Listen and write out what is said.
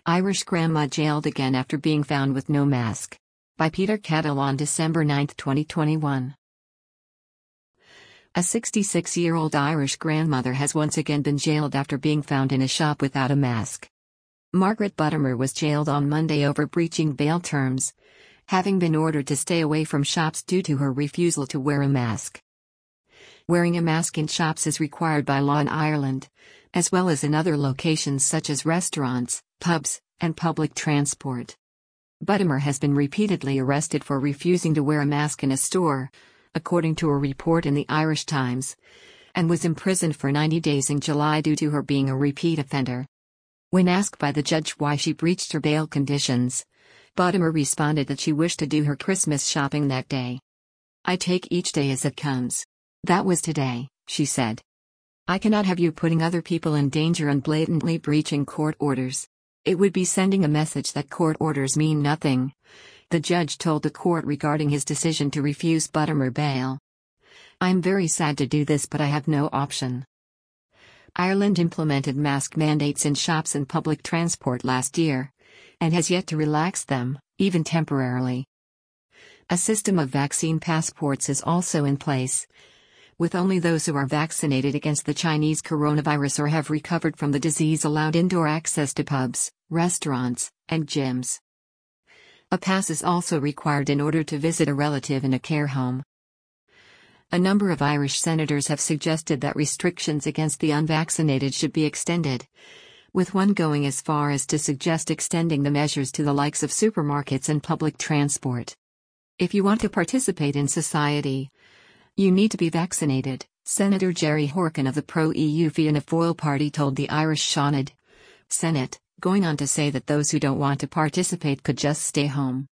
Irish grandma jailed again after being found with no mask. By Peter Kettle on December 9, 2021. A 66-year-old Irish grandmother has once again been jailed after being found in a shop without a mask. Margaret Buttimer was jailed on Monday over breaching bail terms, having been ordered to stay away from shops due to her refusal to wear a mask. Wearing a mask in shops is required by law in Ireland, as well as in other locations such as restaurants, pubs, and public transport. Buttimer has been repeatedly arrested for refusing to wear a mask in a store, according to a report in the Irish Times, and was imprisoned for 90 days in July due to her being a repeat offender. When asked by the judge why she breached her bail conditions, Buttimer responded that she wished to do her Christmas shopping that day. "I take each day as it comes. That was today," she said. "I cannot have you putting other people in danger and blatantly breaching court orders. It would be sending a message that court orders mean nothing," the judge told the court regarding his decision to refuse Buttimer bail. "I am very sad to do this, but I have no option." Ireland implemented mask mandates in shops and public transport last year, and has yet to relax them, even temporarily. A system of vaccine passports is also in place, with only those who are vaccinated against the Chinese coronavirus or have recovered from the disease allowed indoor access to pubs, restaurants, and gyms. A pass is also required in order to visit a relative in a care home. A number of Irish senators have suggested that restrictions against the unvaccinated should be extended, with one going as far as to suggest extending the measures to the likes of supermarkets and public transport. "If you want to participate in society, you need to be vaccinated," Senator Jerry Horkin of the pro-EU Fianna Fáil party told the Irish Seanad Senate, going on to say that those who don't want to participate could just stay home.